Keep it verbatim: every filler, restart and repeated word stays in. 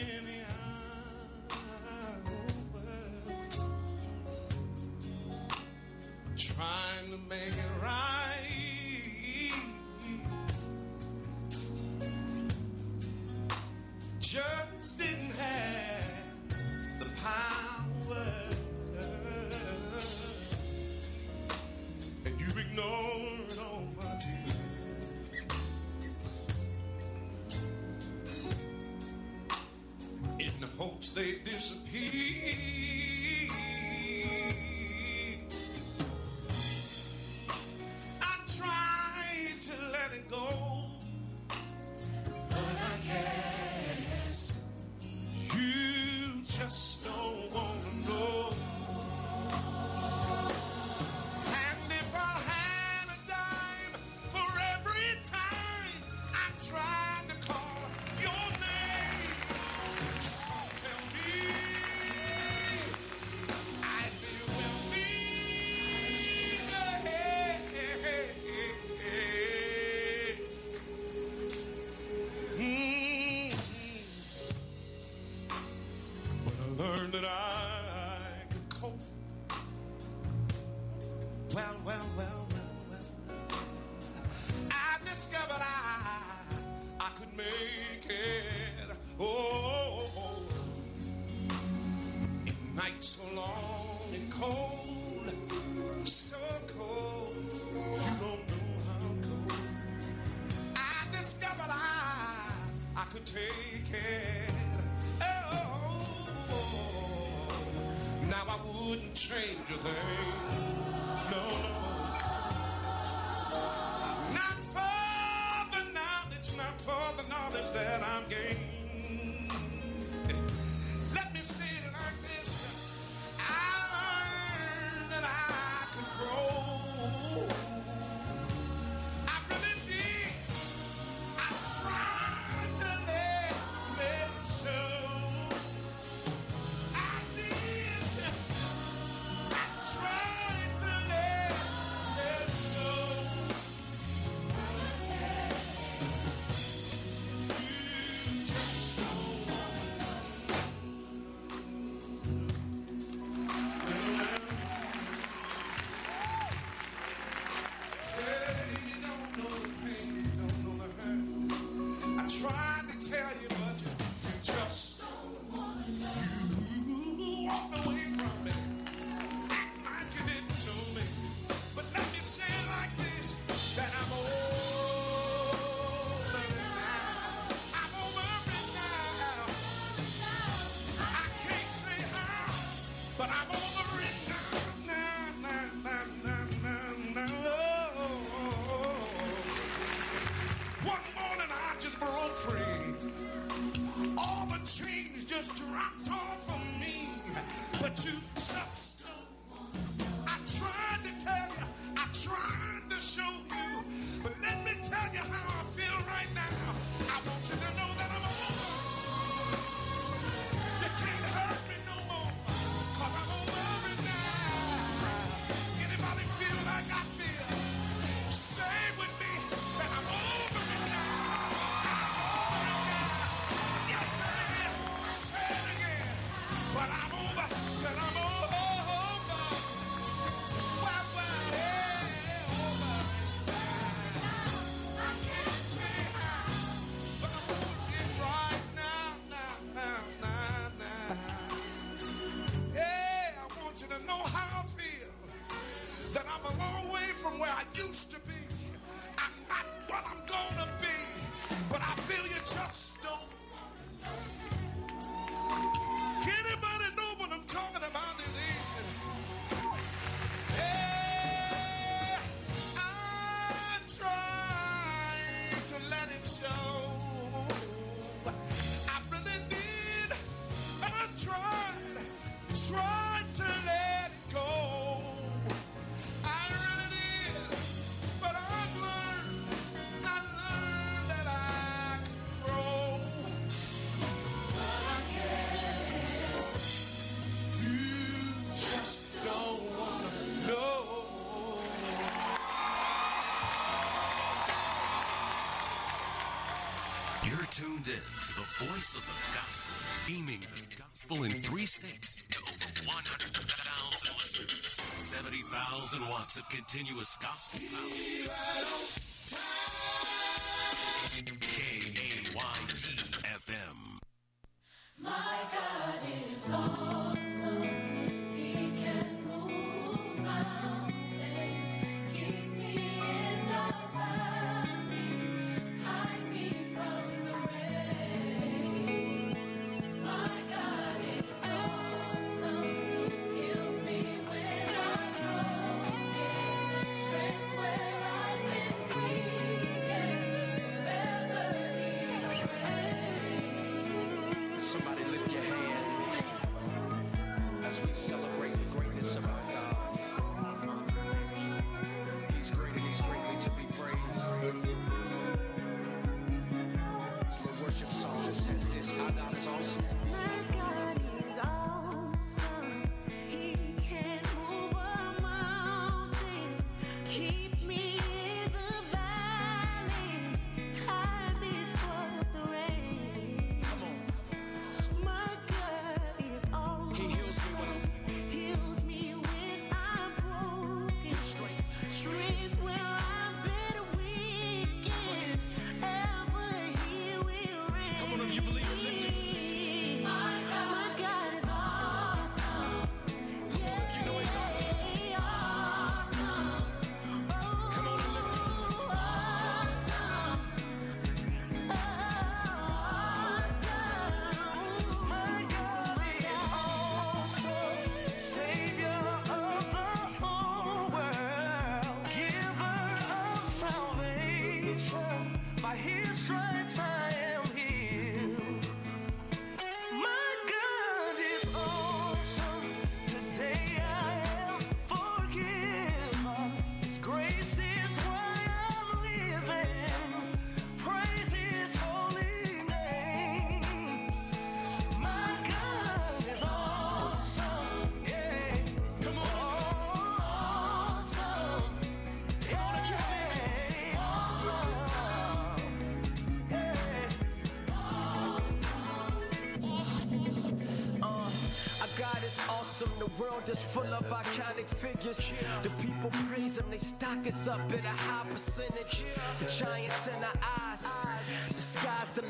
many hours trying to make it right. Just didn't have the power, and you ignored all my tears in the hopes they disappear. I tried to let it go, but I guess you just don't want to know. And if I had a dime for every time I tried to call your name, so tell me I'd be with me. Learned that I could cope. Well, well, well, well, well. I discovered I I could make it. Oh, at night so long and cold, so cold, you don't know how cold. I discovered I I could take it. Now I wouldn't change a thing, no, no. Not for the knowledge, not for the knowledge that I'm gaining. Let me say it like this: I learned that I could grow. I really did. I tried to let, let it show. Trying to tell you, but you, you just don't want to know. You walked away from me, act like you didn't know me. But let me say it like this: that I'm over it now. I'm over it now. I can't say how, but I'm over it now. Now, now, now, now, now, now. One morning I just broke free. All the chains just dropped off of me. But you just don't want to know. I tried to tell you, I tried to show you, but let me tell you how I feel right now. I want you to know that I'm over. You can't hurt me no more, 'cause I'm over it now. Anybody feel like I feel? Say with me that I'm over it now. Yes, I am. Say it again. But I'm over till I'm over. Well, well, yeah, over. I can't say how, but I'm over it right now, now, now, now, now. Yeah, I want you to know how I feel. That I'm a long way from where I used to be. I'm not what I'm gonna be, but I feel you just don't. Anybody know what I'm talking about? Yeah, I tried to let it show. I really did. I tried, tried to let it go. I really did, but I've learned, I learned that I could grow. You're tuned in to the voice of the gospel, beaming the gospel in three states to over one hundred thousand listeners. seventy thousand watts of continuous gospel power. K A Y T F M. My God is awesome. He can move mountains. Keep me in the valley. Hide me from the rain. My God is awesome. Heals me when I'm broken. Strength where I've been weak. And forever He will reign. Somebody lift your hands as we celebrate the greatness of our God. He's great and He's greatly to be praised. This little worship song that says this: our God is awesome. My God is awesome. He can move a mountain. Keep me in the valley. Hide me from the rain. Come on. My God is awesome. He heals me when Heals me when I'm broken. strength. Strength where I've been weak. And ever He will reign. Come on, if you believe it, lift it. My God, my God is awesome. Yeah, if you know He's awesome. awesome. Come on and lift it. Awesome. Awesome. My God is awesome. Savior of the whole world. Giver of salvation. By His stripes I am healed. My God is awesome. Today I am forgiven. His grace is why I'm living. Praise His holy name. My God is awesome. Yeah. Come on, Awesome. Yeah. Awesome. Uh, our God is awesome. The world is full of iconic figures. The people praise Him. They stock us up at a high percentage. The giants in our eyes. The sky's the